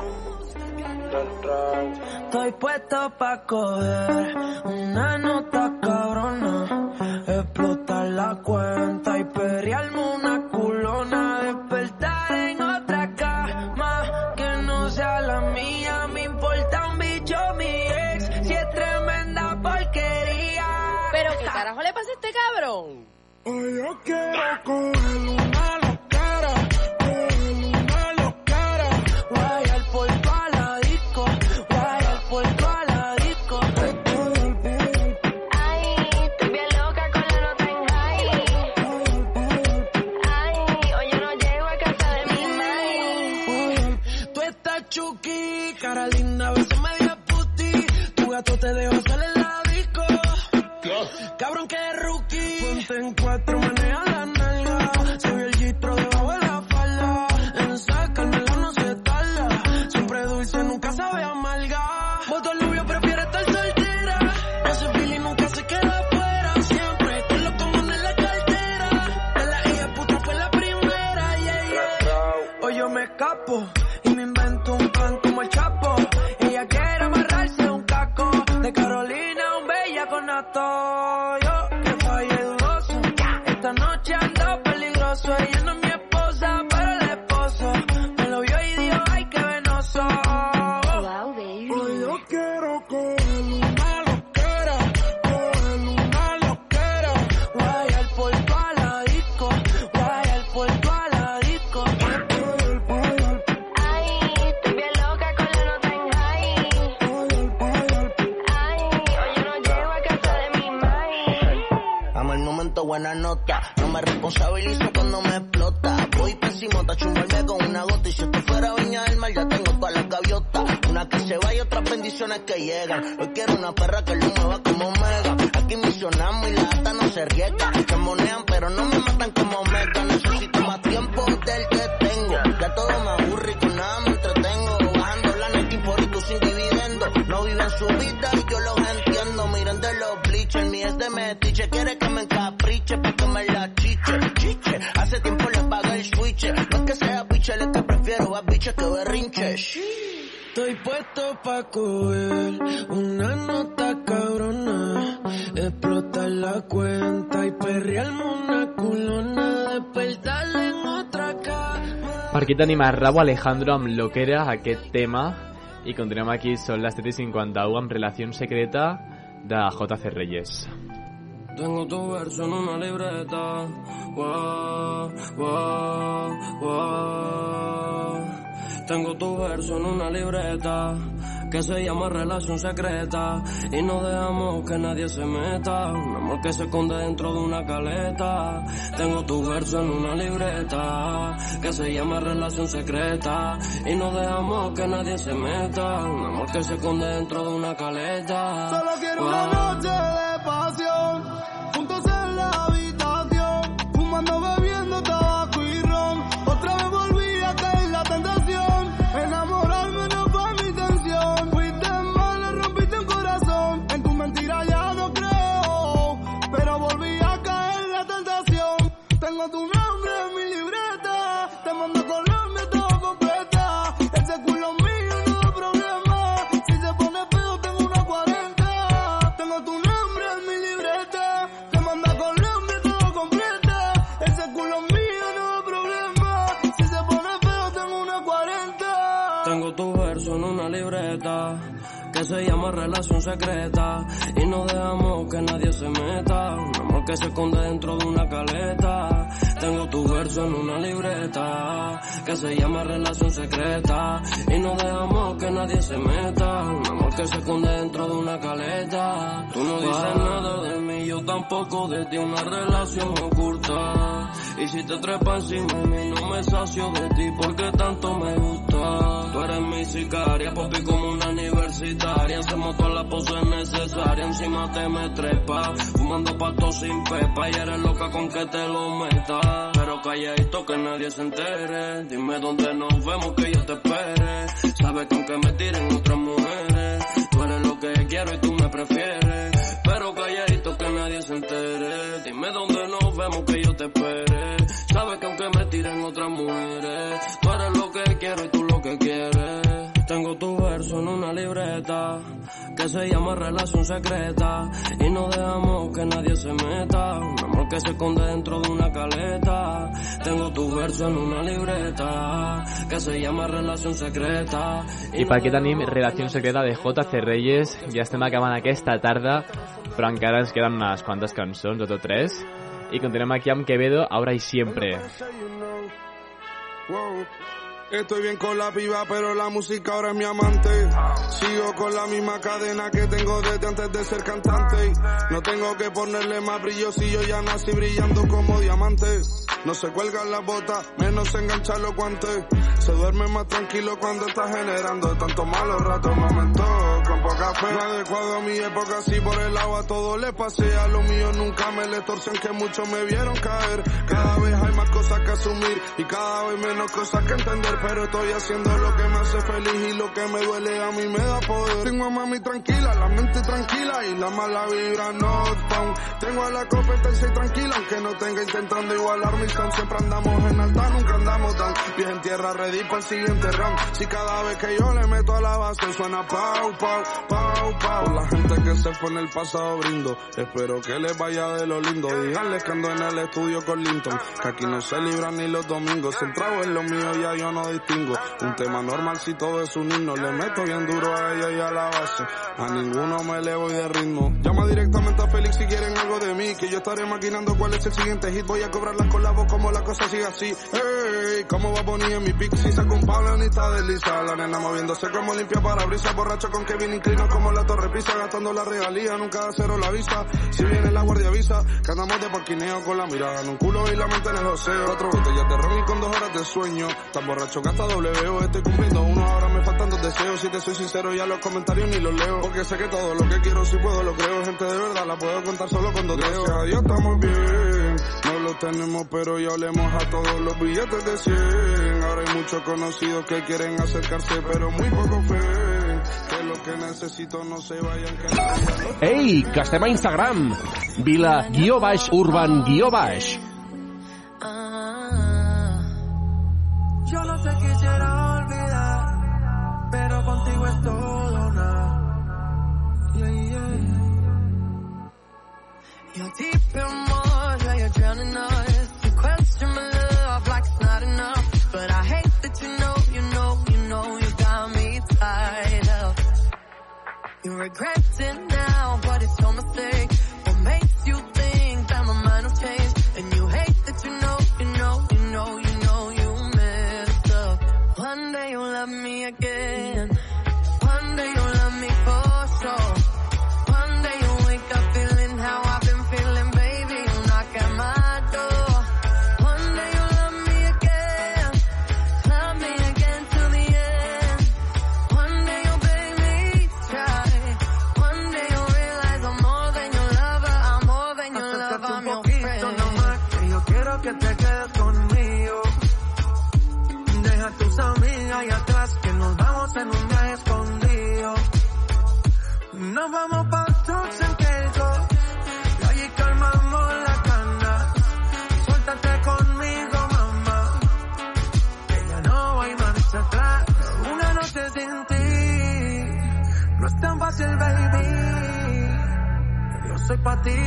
Estoy puesto pa' coger una nota cabrona, explotar la cuenta y perrearme una culona, despertar en otra cama que no sea la mía. Me importa un bicho mi ex, si es tremenda porquería. ¿Pero qué carajo le pasa a este cabrón? Hoy yo quiero coger una loquera, coger una loquera. Guayar por toda la disco, guayar por toda la disco. Ay, estoy bien loca con la nota en high. Ay, hoy yo no llego a casa de mi madre. Tú estás chuki, cara linda, a veces media puti. Tu gato te dejó salir en la disco. Cabrón que es rookie. Ponte en cuatro, maneja la nalga. Se ve el gistro debajo de la falda. En sacármela no se tarda. Siempre dulce, nunca sabe amarga. Voto Lubio prefiere estar soltera. Ese feeling nunca se queda afuera. Siempre con los comunes en la cartera. De la hija puta fue la primera, yeah, yeah. Hoy yo me escapo y me invento un plan como el Chapo. Ella quiere amarrarse un caco. De Carolina, un bella con nato. Yo que fallé dudoso. Esta noche ando peligroso. Ella no es mi esposa, pero el esposo me lo vio y dijo, ay, qué venoso. Wow, baby. Hoy yo quiero coger una loquera, coger una loquera. Guayar por toda la disco, guayar por toda la disco. Ay, estoy bien loca con la nota en high. Ay, hoy yo no llego a casa de mi madre. Amo el momento, buena nota. No me responsabilizo cuando me explota. Voy pésimo, a chumbarme con una gota. Y si esto fuera Viña del Mar, ya tengo todas las gaviotas. Una que se va y otras bendiciones que llegan. Hoy quiero una perra que lo mueva como Mega. Aquí misionamos y la ata no se riega. Se monean pero no me matan como Mega. Necesito más tiempo del que tengo. Ya todo me aburre y con nada me entretengo. Bajando la net por y tú sin dividendo. No viven su vida y yo los entiendo. Miren de los bleachers, mi es de metiche. Quiere que me encapriche pa' que me la chiche. Chiche, hace tiempo le pagué el switch. No es que sea biche, es que prefiero a biche que berrinche. Estoy puesto pa' coger una nota cabrona, explotar la cuenta y perrearme una culona, despertarle en otra cama. Per aquí tenim a Rauw Alejandro amb Loquera, aquest tema, i continuem aquí, són les 7:51 amb Relación Secreta de JC Reyes. Tengo tu verso en una libreta. Wow, wow, wow. Tengo tu verso en una libreta que se llama relación secreta y no dejamos que nadie se meta. Un amor que se esconde dentro de una caleta. Tengo tu verso en una libreta que se llama relación secreta y no dejamos que nadie se meta. Un amor que se esconde dentro de una caleta. Solo quiero una noche de pasión, juntos en la habitación, fumando, bebiendo tabaco y ron. Otra vez volví a caer en la tentación, enamorarme no fue mi intención. Fuiste mala, rompiste un corazón, en tu mentira ya no creo, pero volví a caer en la tentación. Tengo tu nombre en mi libreta, te mando a Colombia todo completa. Ese culo mío no da problema, si se pone feo tengo una 40. Tengo tu nombre en mi libreta, te mando a Colombia todo completa. Ese culo mío no da problema, si se pone feo tengo una 40. Tengo tu verso en una libreta que se llama relación secreta y no dejamos que nadie se meta. Un amor que se esconde dentro de una caleta. Tengo tu verso en una libreta que se llama relación secreta y no dejamos que nadie se meta. Un amor que se esconde dentro de una caleta. Tú no dices nada de mí, yo tampoco de ti, una relación oculta. Y si te trepas encima de mí no me sacio de ti porque tanto me gusta. Tú eres mi sicaria, papi, como una universitaria. Hacemos todas las poses necesarias, encima te me trepa, fumando pasto sin pepa y eres loca con que te lo meta. Pero calladito que nadie se entere, dime dónde nos vemos que yo te espere. Sabes que aunque me tiren otras mujeres, tú eres lo que quiero y tú me prefieres. Pero calladito que nadie se entere, dime dónde nos vemos que yo te espere. Sabes que aunque me tiren otras mujeres, tú eres lo que quiero y tú lo que quieres. Tengo tu verso en una libreta que se llama relación secreta y no dejamos que nadie se meta. Un amor que se esconde dentro de una caleta. Tengo tu verso en una libreta que se llama relación secreta. I per aquí tenim Relació Secreta de JC Reyes. Ja estem acabant aquesta tarda, però encara ens queden unes quantes cançons, 2 o 3. I continuem aquí amb Quevedo, Ahora y Siempre. Estoy bien con la piba, pero la música ahora es mi amante. Sigo con la misma cadena que tengo desde antes de ser cantante. No tengo que ponerle más brillo si yo ya nací brillando como diamante. No se cuelgan las botas, menos se enganchan los guantes. Se duerme más tranquilo cuando está generando tantos malos ratos, momentos con poca fe. No adecuado a mi época, si por el agua todo le pasé. A lo mío nunca me le torcen, que muchos me vieron caer. Cada vez hay más cosas que asumir y cada vez menos cosas que entender. Pero estoy haciendo lo que me hace feliz y lo que me duele a mí me da poder. Tengo a mami tranquila, la mente tranquila y la mala vibra no down. Tengo a la competencia tranquila, aunque no tenga intentando igualar mi son. Siempre andamos en alta, nunca andamos down. Pies en tierra, ready para el siguiente round. Si cada vez que yo le meto a la base suena pau, pau, pau, pau. Por la gente que se fue en el pasado brindo, espero que les vaya de lo lindo. Díganles que ando en el estudio con Linton, que aquí no se libran ni los domingos. El trago es lo mío, ya yo no distingo. Un tema normal si todo es un himno. Le meto bien duro a ella y a la base, a ninguno me le voy de ritmo. Llama directamente a Félix si quieren algo de mí, que yo estaré maquinando cuál es el siguiente hit. Voy a cobrarlas con la voz como la cosa sigue así. Hey, como va a poner en mi pick, si saco un palo ni está desliza. La nena moviéndose como limpia parabrisas, borracho con Kevin inclino como la torre pisa, gastando la regalía, nunca da cero la visa. Si viene la guardia avisa, que andamos de parquineo con la mirada en un culo y la mente en el océano. 4 botellas de ron y con 2 horas de sueño, tan borracho que hasta W, estoy cumpliendo uno, ahora me faltan 2 deseos. Si te soy sincero ya los comentarios ni los leo, porque sé que todo lo que quiero si puedo lo creo. Gente de verdad la puedo contar solo con 2 dedos. Gracias a Dios estamos bien, no lo tenemos pero ya olemos a todos los billetes de 100. Ahora hay muchos conocidos que quieren acercarse pero muy poco fe, que lo que necesito no se vayan quedando. Ei, que estem a Instagram, Vila_Urban_. Yo no te quisiera olvidar, pero contigo es todo nada. Yeah, yeah. You're deep in water, yeah, you're drowning us. You question my love like it's not enough, but I hate that you know you got me tied up. You regret it now, but it's your mistake. What makes you think that my mind will change? And you hate that you know you messed up. One day you'll love nos vamos pa' Turks and Caicos. Y allí calmamos la cana. Suéltate conmigo, mamá. Que ya no hay marcha atrás. Una noche sin ti no es tan fácil, baby. Yo soy pa' ti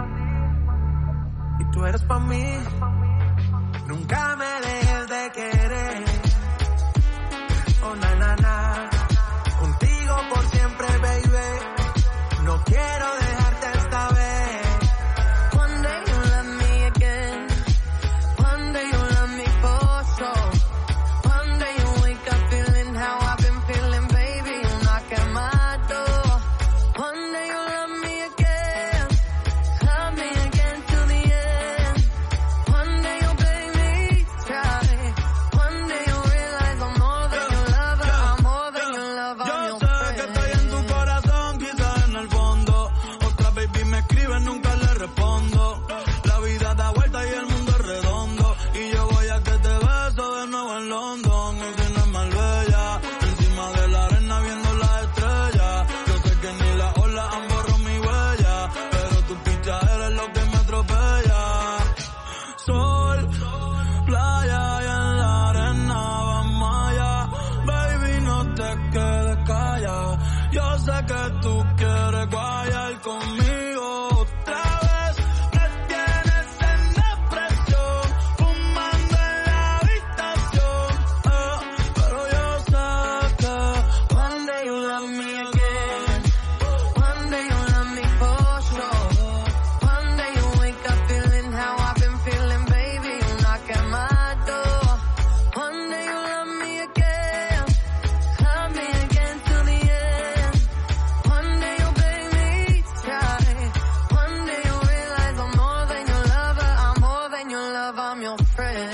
y tú eres pa' mí. Nunca me dejes de querer. Oh, na, na, na. Contigo por siempre, baby. No quiero dejarte esta vez. One day you love me again. One day you love me for sure. One day you wake up feeling how I've been feeling, baby. You knock at my door. One day you love me again. Love me again till the end. One day you'll beg me try. One day you'll realize I'm more than your lover. I'm more than your lover. I'm your friend. Que estoy en tu corazón, quizás en el fondo. Otra baby me escribe, nunca le respondo. La vida da vuelta y el mundo es redondo. Y yo voy a que te beso de nuevo en London. Y si no es Marbella, encima de la arena viendo las estrellas. Yo sé que ni las olas han borrado mi huella, pero tu picha eres lo que me atropella. Sol, playa y en la arena vamos allá. Baby, no te quedes callada. Yo sé que tú quieres guayar conmigo otra vez. Me tienes en depresión, fumando en la habitación. Pero yo sé que One day you love me again. One day you love me for sure. One day you wake up feeling how I've been feeling, baby. You knock at my door. One day you love me again. Love me again till the end. One day you'll beg me try. One day you'll realize I'm more than your lover. I'm more than your lover. I'm your friend.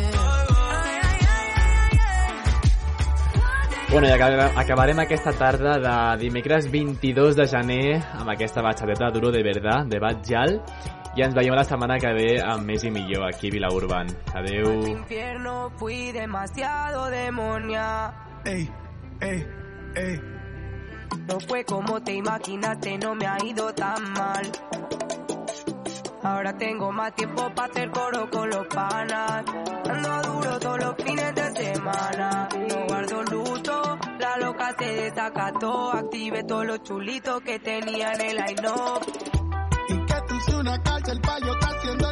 Bueno, i acabarem aquesta tarda de dimecres 22 de gener amb aquesta batxadeta Duro de Verdad, de Bad Gyal, i ens veiem la setmana que ve amb més i millor aquí a Vila Urban. Adeu. Infierno fui demasiado demonia. Ey, ey, ey. No fue como te imaginaste, no me ha ido tan mal. Ahora tengo más tiempo para hacer coro con los panas. Ando duro todos los fines de semana. No guardo luto, la loca se desacató. Activé todos los chulitos que tenía en el line-up. Y que tú hice una cárcel pa' yo estar haciendo